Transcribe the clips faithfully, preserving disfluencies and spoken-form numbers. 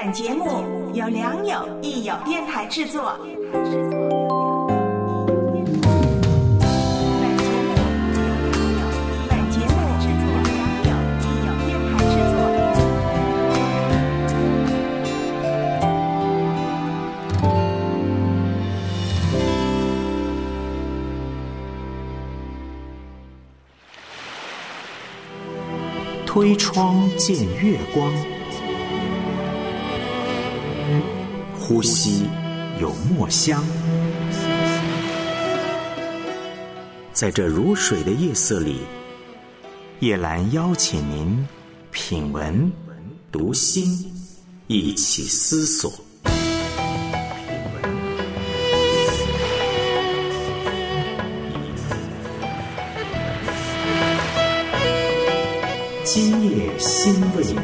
本节目由良友益友电台制作。 推窗见月光，呼吸有墨香。在这如水的夜色里，叶兰邀请您品文读心，一起思索。今夜心未眠。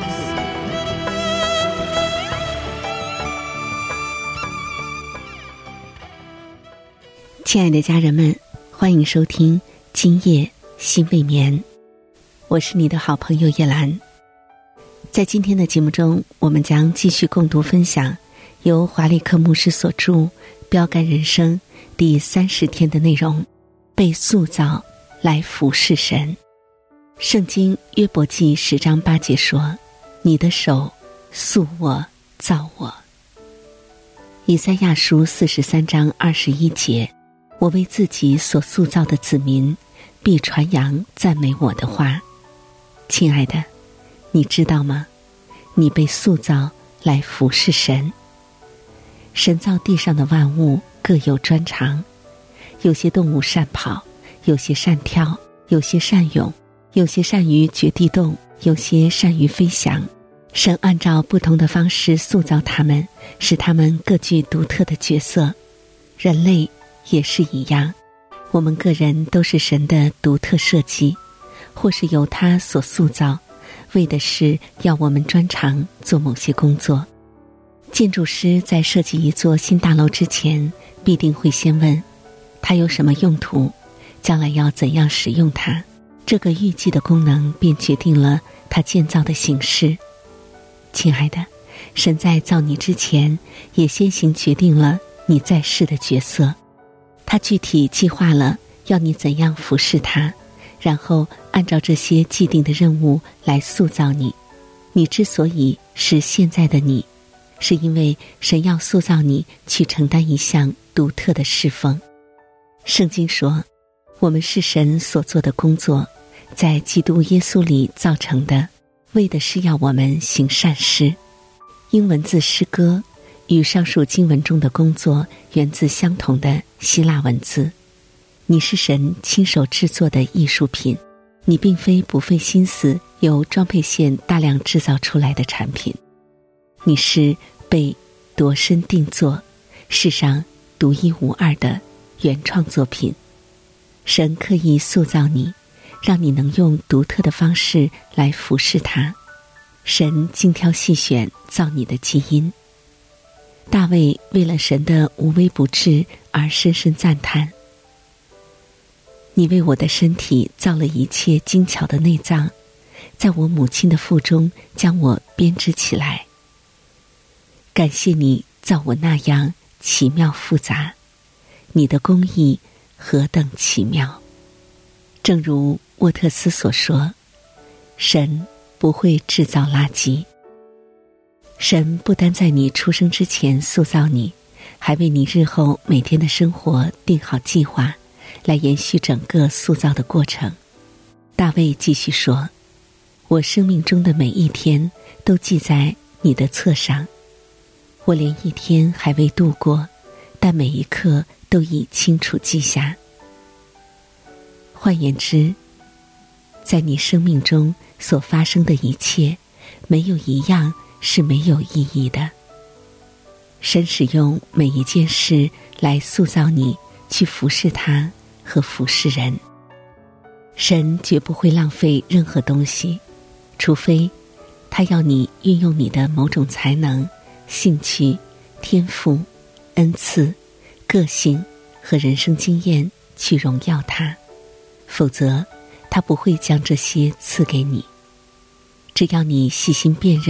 亲爱的家人们，欢迎收听今夜心未眠，我是你的好朋友叶兰。在今天的节目中，我们将继续共读分享由华利克牧师所著《标杆人生》第三十天的内容，被塑造来服侍神。圣经约伯记十章八节说，你的手塑我造我。以赛亚书四十三章二十一节，我为自己所塑造的子民必传扬赞美我的话。亲爱的，你知道吗？你被塑造来服侍神。神造地上的万物各有专长，有些动物善跑，有些善跳，有些善泳，有些善于掘地洞，有些善于飞翔。神按照不同的方式塑造他们，使他们各具独特的角色。人类也是一样，我们个人都是神的独特设计，或是由他所塑造，为的是要我们专长做某些工作。建筑师在设计一座新大楼之前，必定会先问它有什么用途，将来要怎样使用它，这个预计的功能便决定了它建造的形式。亲爱的，神在造你之前，也先行决定了你在世的角色。他具体计划了要你怎样服侍他，然后按照这些既定的任务来塑造你。你之所以是现在的你，是因为神要塑造你去承担一项独特的侍奉。圣经说，我们是神所做的工作，在基督耶稣里造成的，为的是要我们行善事。英文字诗歌与上述经文中的工作源自相同的希腊文字。你是神亲手制作的艺术品，你并非不费心思由装配线大量制造出来的产品。你是被度身定做，世上独一无二的原创作品。神刻意塑造你，让你能用独特的方式来服侍他。神精挑细选造你的基因。大卫为了神的无微不至而深深赞叹，你为我的身体造了一切精巧的内脏，在我母亲的腹中将我编织起来。感谢你造我那样奇妙复杂，你的工艺何等奇妙。正如沃特斯所说，神不会制造垃圾。神不单在你出生之前塑造你，还为你日后每天的生活定好计划，来延续整个塑造的过程。大卫继续说，我生命中的每一天都记在你的册上，我连一天还未度过，但每一刻都已清楚记下。换言之，在你生命中所发生的一切，没有一样是没有意义的。神使用每一件事来塑造你，去服侍他和服侍人。神绝不会浪费任何东西，除非他要你运用你的某种才能、兴趣、天赋、恩赐、个性和人生经验去荣耀他，否则他不会将这些赐给你。只要你细心辨认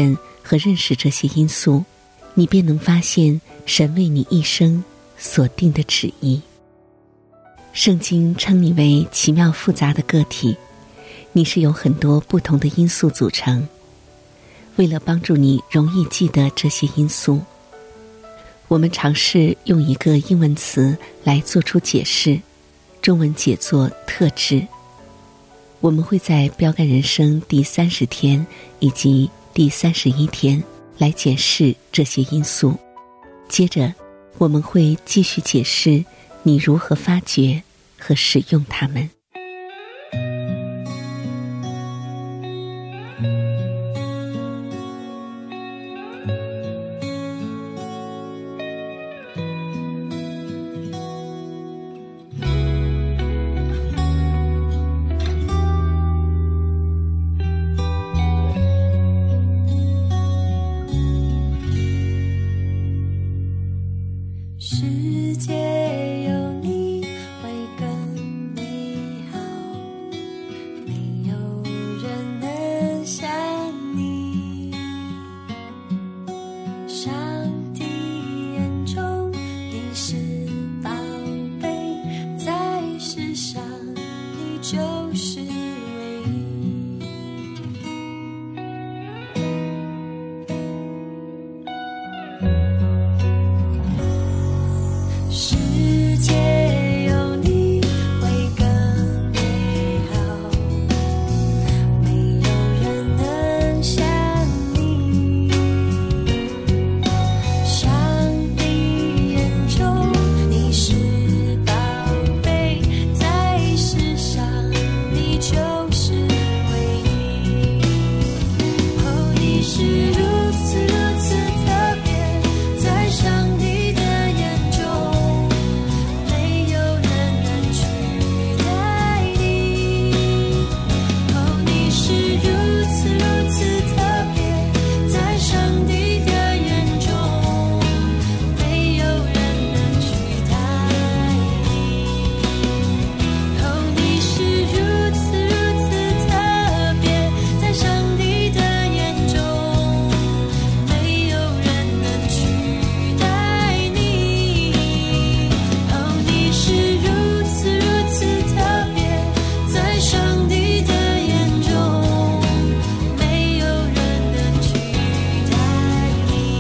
和认识这些因素，你便能发现神为你一生所定的旨意。圣经称你为奇妙复杂的个体，你是由很多不同的因素组成。为了帮助你容易记得这些因素，我们尝试用一个英文词来做出解释，中文解作特质。我们会在标杆人生第三十天以及第三十一天来解释这些因素，接着我们会继续解释你如何发掘和使用它们。 世界有你会更美好，没有人能像你。上帝眼中你是宝贝，在世上你就是唯一。世界有你会更美好，没有人能像你。上帝眼中你是宝贝，在世上你就是唯一。哦，你是如此如此特别，在上帝的眼中没有人能取代你。哦，你是如此如此特别，在上帝的眼中没有人能取代你。哦，你是如此如此特别，在上帝的眼中没有人能取代你。哦，你是如此如此特别，在上帝的眼中没有人能取代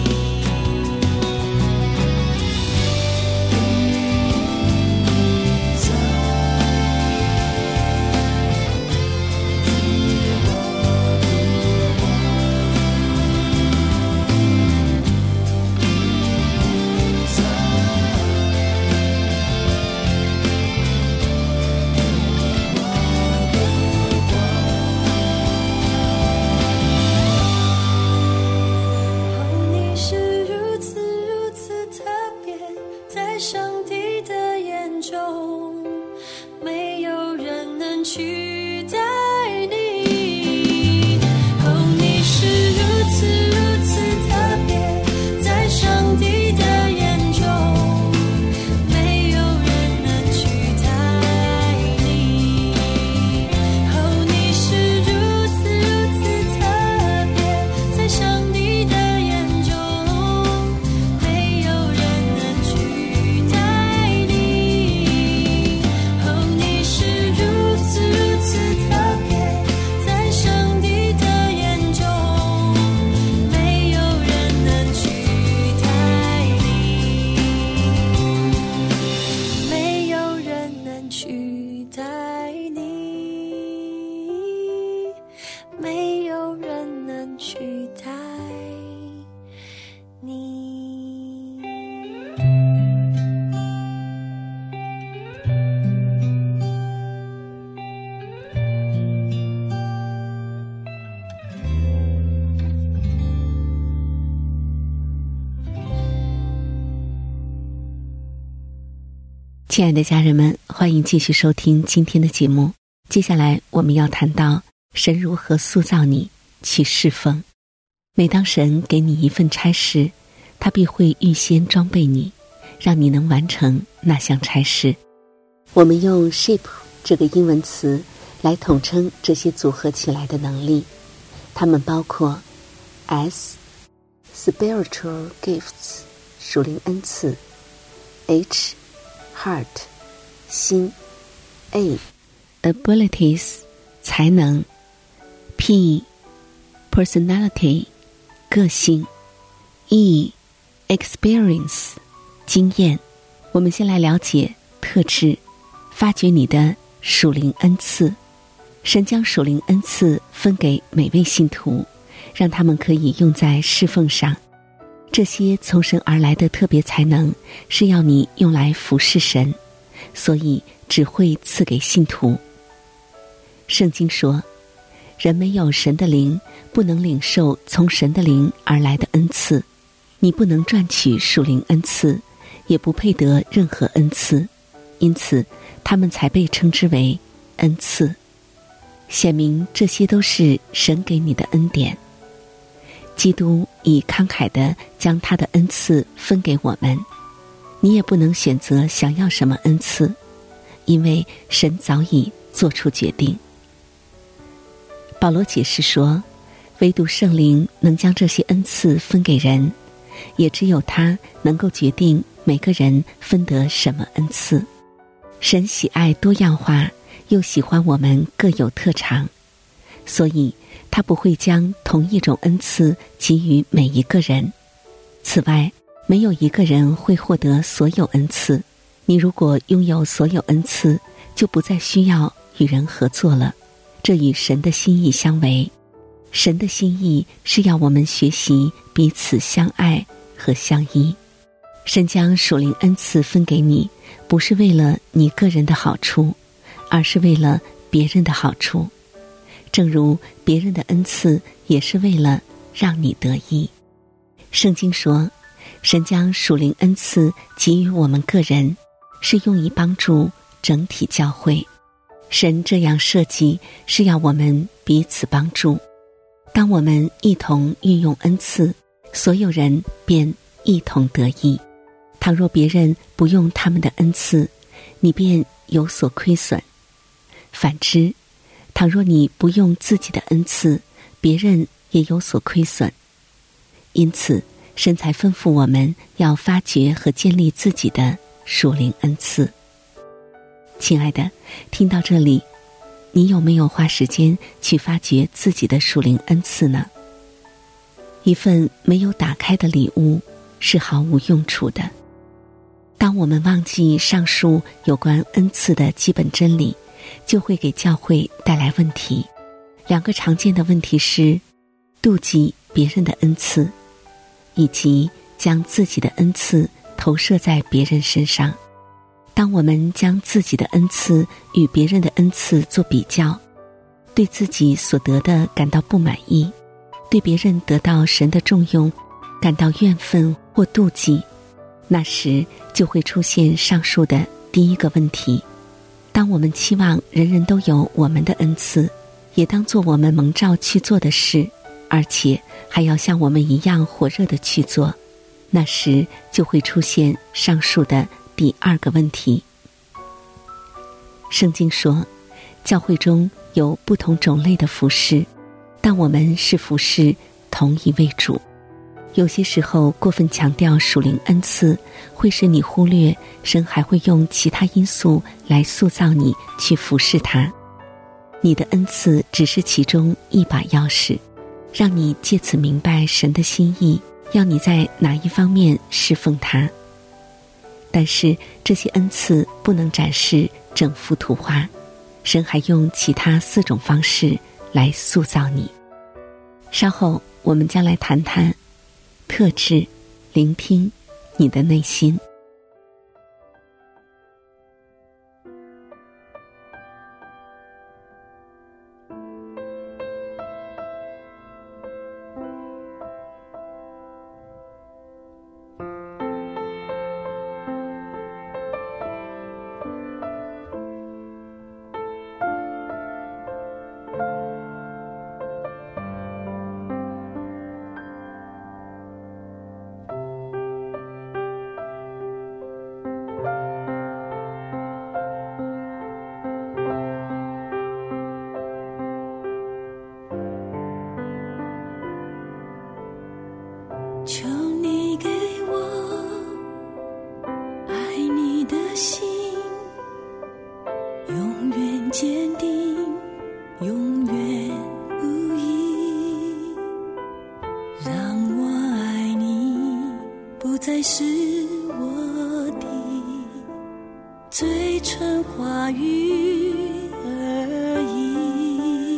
哦，你是如此如此特别，在上帝的眼中没有人能取代你。哦，你是如此如此特别，在上帝的眼中没有人能取代你。哦，你是如此如此特别，在上帝的眼中没有人能取代你。哦，你是如此如此特别，在上帝的眼中没有人能取代你，没有人能取代你，没有人能取代你。 亲爱的家人们，欢迎继续收听今天的节目。接下来我们要谈到神如何塑造你去侍奉。每当神给你一份差事，他必会预先装备你，让你能完成那项差事。我们用 shape 这个英文词来统称这些组合起来的能力，它们包括 S spiritual gifts 属灵恩赐 H heart 心 A abilities 才能 P personality 个性 E experience 经验。我们先来了解特质，发掘你的属灵恩赐。神将属灵恩赐分给每位信徒，让他们可以用在侍奉上。这些从神而来的特别才能是要你用来服侍神，所以只会赐给信徒。圣经说，人没有神的灵，不能领受从神的灵而来的恩赐。你不能赚取属灵恩赐，也不配得任何恩赐，因此他们才被称之为恩赐。显明这些都是神给你的恩典。基督已慷慨地将他的恩赐分给我们，你也不能选择想要什么恩赐，因为神早已做出决定。保罗解释说，唯独圣灵能将这些恩赐分给人，也只有他能够决定每个人分得什么恩赐。神喜爱多样化，又喜欢我们各有特长，所以他不会将同一种恩赐给予每一个人。此外，没有一个人会获得所有恩赐。你如果拥有所有恩赐，就不再需要与人合作了。这与神的心意相违。神的心意是要我们学习彼此相爱和相依。神将属灵恩赐分给你，不是为了你个人的好处，而是为了别人的好处。正如别人的恩赐也是为了让你得益。圣经说，神将属灵恩赐给予我们个人，是用以帮助整体教会。神这样设计，是要我们彼此帮助。当我们一同运用恩赐，所有人便一同得益。倘若别人不用他们的恩赐，你便有所亏损。反之，倘若你不用自己的恩赐，别人也有所亏损。因此，神才吩咐我们要发掘和建立自己的属灵恩赐。亲爱的，听到这里，你有没有花时间去发掘自己的属灵恩赐呢？一份没有打开的礼物是毫无用处的。当我们忘记上述有关恩赐的基本真理，就会给教会带来问题。两个常见的问题是妒忌别人的恩赐，以及将自己的恩赐投射在别人身上。当我们将自己的恩赐与别人的恩赐做比较，对自己所得的感到不满意，对别人得到神的重用感到怨愤或妒忌，那时就会出现上述的第一个问题。当我们期望人人都有我们的恩赐，也当做我们蒙召去做的事，而且还要像我们一样火热地去做，那时就会出现上述的第二个问题。圣经说，教会中有不同种类的服事，但我们是服事同一位主。有些时候过分强调属灵恩赐，会使你忽略神还会用其他因素来塑造你去服侍他。你的恩赐只是其中一把钥匙，让你借此明白神的心意，要你在哪一方面侍奉他。但是这些恩赐不能展示整幅图画，神还用其他四种方式来塑造你。稍后我们将来谈谈特质，聆听你的内心。 不再是我的嘴唇话语而已，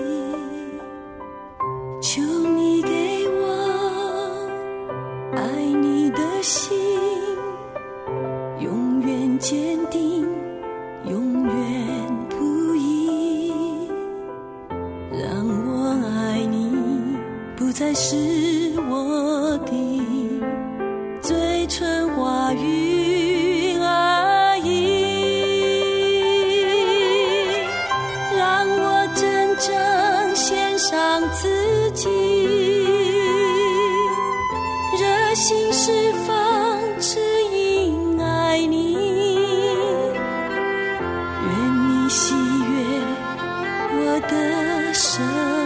求你给我爱你的心，永远坚定，永远不移，让我爱你不再是我的嘴唇话语而已，让我真正献上自己，热心释放，只因爱你，愿你喜悦我的生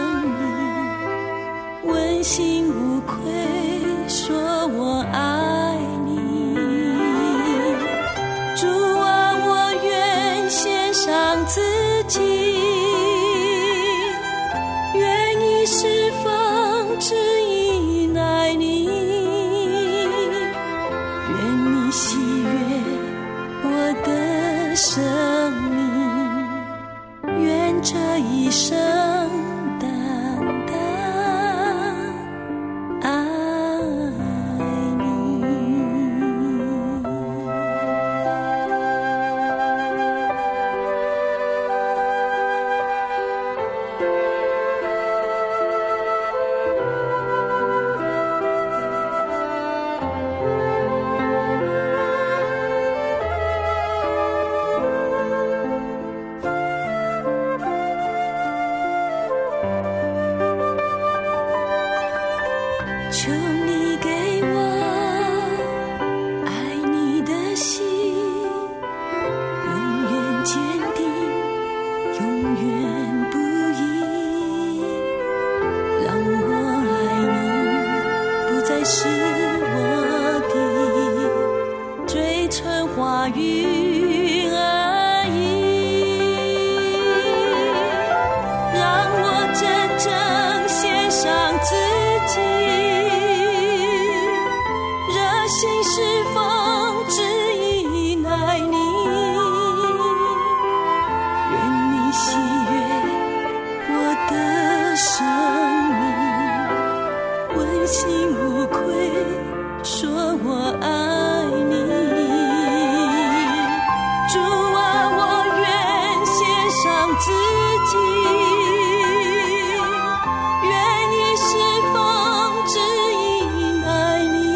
命，问心无愧说我爱你，主啊，我愿献上自己，愿意释放，只因爱你，愿你喜悦我的生命，愿这一生单单求你给我爱你的心，永远坚定，永远不移，让我爱你不再是我的嘴唇话语而已，让我真正献上自己，心释放，只因爱你，愿你喜悦我的生命，问心无愧说我爱你，主啊，我愿献上自己，愿你释放，只因爱你，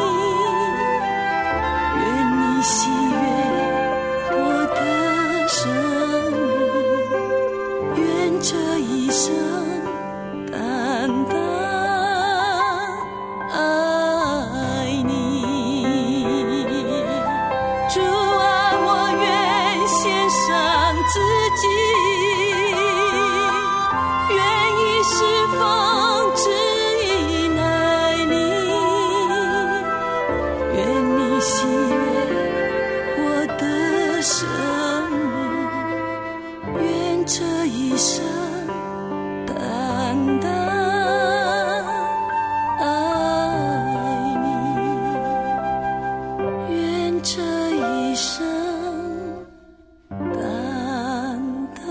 喜悦我的生命，愿这一生单单爱你，主啊，我愿献上自己，愿意释放，只因爱你，愿你喜生命，愿这一生单单爱你，愿这一生单单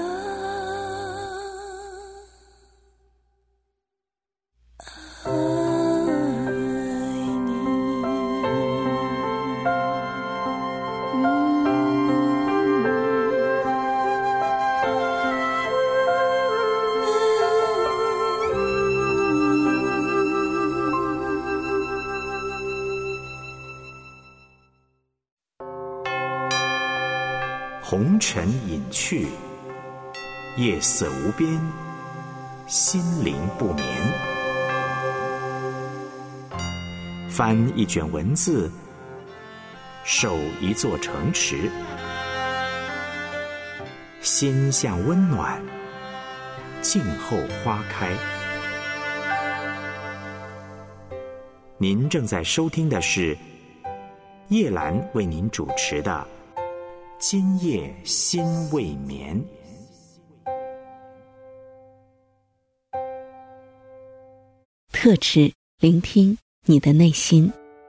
爱你。 红尘隐去，夜色无边，心灵不眠。翻一卷文字，守一座城池，心向温暖，静候花开。您正在收听的是叶兰为您主持的今夜心未眠。 特质聆听你的内心。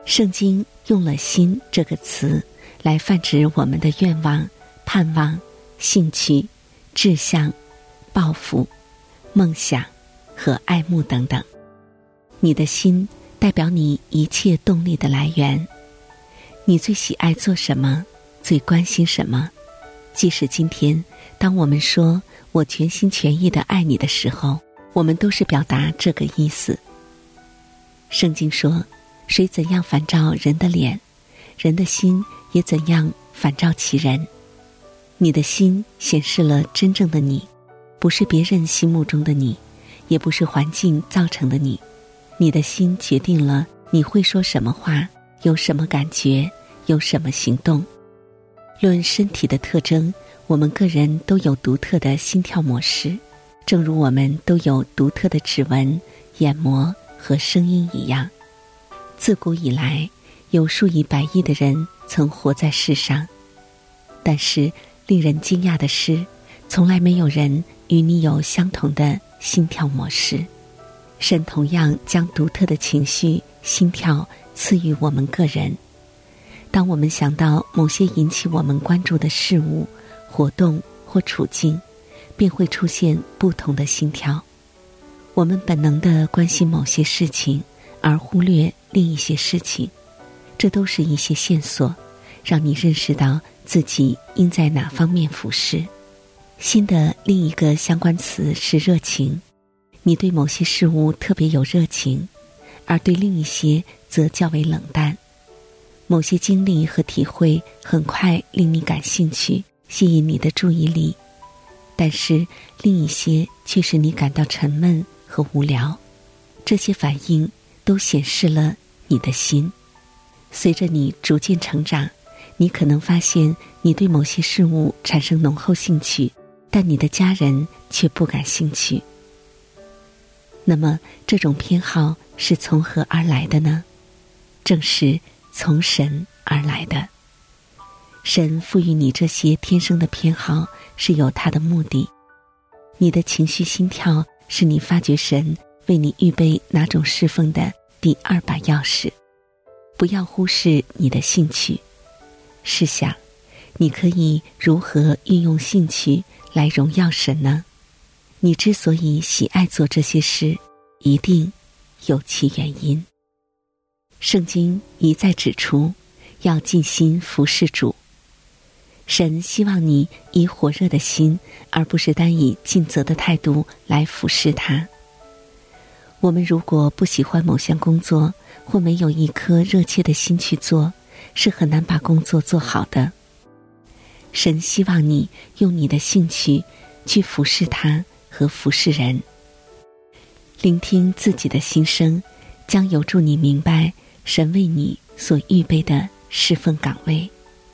圣经用了心这个词来泛指我们的愿望、盼望、兴趣、志向、抱负、梦想和爱慕等等。你的心代表你一切动力的来源，你最喜爱做什么，最关心什么。即使今天当我们说我全心全意地爱你的时候，我们都是表达这个意思。圣经说，谁怎样反照人的脸，人的心也怎样反照其人。你的心显示了真正的你，不是别人心目中的你，也不是环境造成的你。你的心决定了你会说什么话，有什么感觉，有什么行动。论身体的特征，我们个人都有独特的心跳模式，正如我们都有独特的指纹、眼膜和声音一样。自古以来，有数以百亿的人曾活在世上，但是令人惊讶的是，从来没有人与你有相同的心跳模式。神同样将独特的情绪、心跳赐予我们个人。当我们想到某些引起我们关注的事物、活动或处境，便会出现不同的心跳。我们本能地关心某些事情，而忽略另一些事情，这都是一些线索，让你认识到自己应在哪方面服侍。心的另一个相关词是热情，你对某些事物特别有热情，而对另一些则较为冷淡。某些经历和体会很快令你感兴趣，吸引你的注意力，但是另一些却使你感到沉闷和无聊。这些反应都显示了你的心。随着你逐渐成长，你可能发现你对某些事物产生浓厚兴趣，但你的家人却不感兴趣。那么这种偏好是从何而来的呢？正是从神而来的。神赋予你这些天生的偏好是有他的目的。你的情绪心跳是你发掘神为你预备哪种侍奉的第二把钥匙。不要忽视你的兴趣。试想，你可以如何运用兴趣来荣耀神呢？你之所以喜爱做这些事，一定有其原因。圣经一再指出，要尽心服侍主。神希望你以火热的心，而不是单以尽责的态度来服侍他。我们如果不喜欢某项工作，或没有一颗热切的心去做，是很难把工作做好的。神希望你用你的兴趣去服侍他和服侍人。聆听自己的心声，将有助你明白神为你所预备的侍奉岗位。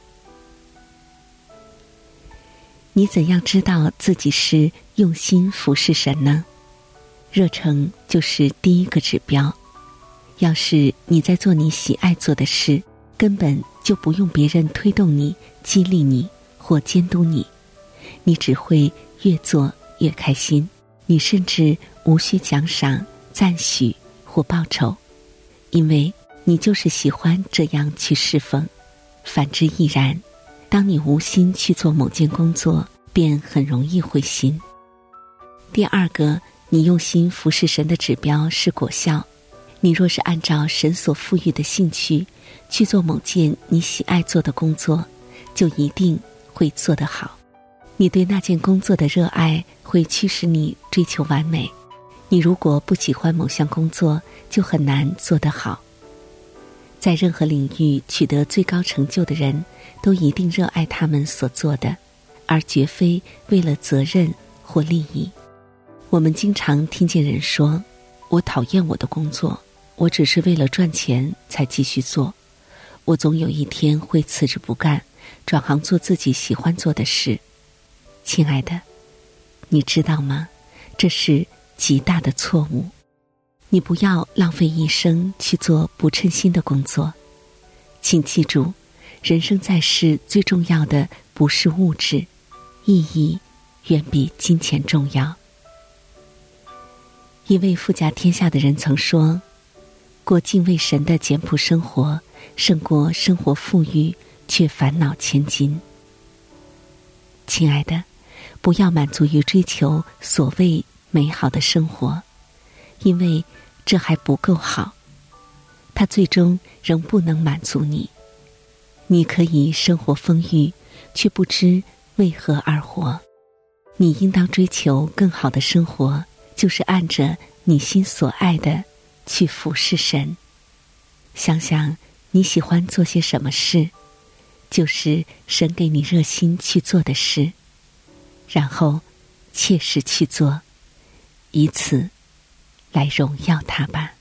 你怎样知道自己是用心服侍神呢？热诚就是第一个指标。要是你在做你喜爱做的事，根本就不用别人推动你、激励你或监督你，你只会越做越开心，你甚至无需奖赏、赞许或报酬，因为你就是喜欢这样去侍奉。反之亦然，当你无心去做某件工作，便很容易灰心。第二个，你用心服侍神的指标是果效。你若是按照神所赋予的兴趣去做某件你喜爱做的工作，就一定会做得好。你对那件工作的热爱会驱使你追求完美。你如果不喜欢某项工作，就很难做得好。在任何领域取得最高成就的人，都一定热爱他们所做的，而绝非为了责任或利益。我们经常听见人说，我讨厌我的工作，我只是为了赚钱才继续做，我总有一天会辞职不干，转行做自己喜欢做的事。亲爱的，你知道吗？这是极大的错误。你不要浪费一生去做不称心的工作。请记住，人生在世最重要的不是物质，意义远比金钱重要。一位富甲天下的人曾说， 过敬畏神的简朴生活，胜过生活富裕却烦恼千金。亲爱的，不要满足于追求所谓美好的生活，因为这还不够好，它最终仍不能满足你。你可以生活丰裕，却不知为何而活。你应当追求更好的生活，就是按着你心所爱的去服侍神。想想你喜欢做些什么事，就是神给你热心去做的事，然后切实去做，以此来荣耀他吧。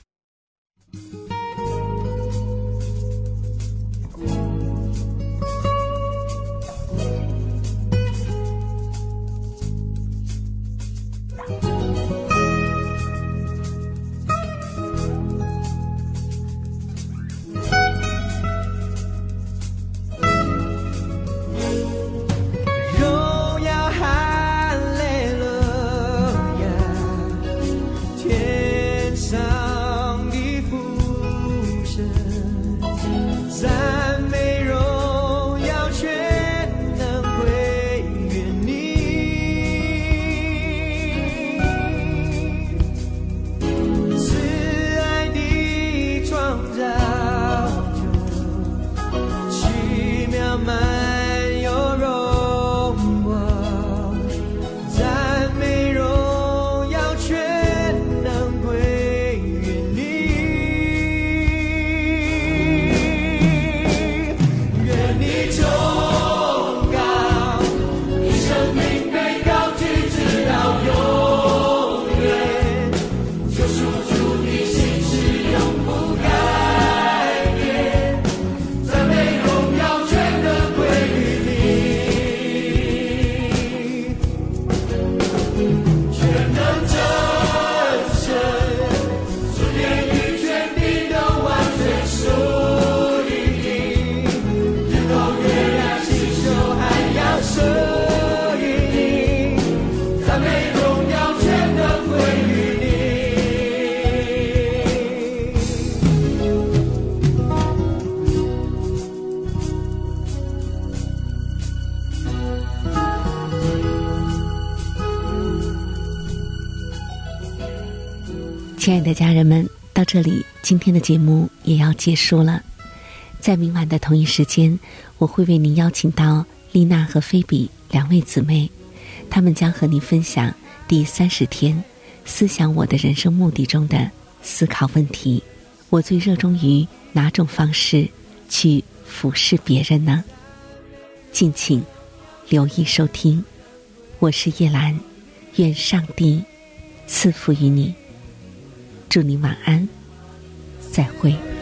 亲爱的家人们，到这里今天的节目也要结束了。在明晚的同一时间，我会为您邀请到丽娜和菲比两位姊妹，她们将和你分享第三十天思想我的人生目的中的思考问题：我最热衷于哪种方式去服侍别人呢？敬请留意收听。我是叶兰，愿上帝赐福于你。祝你晚安，再会。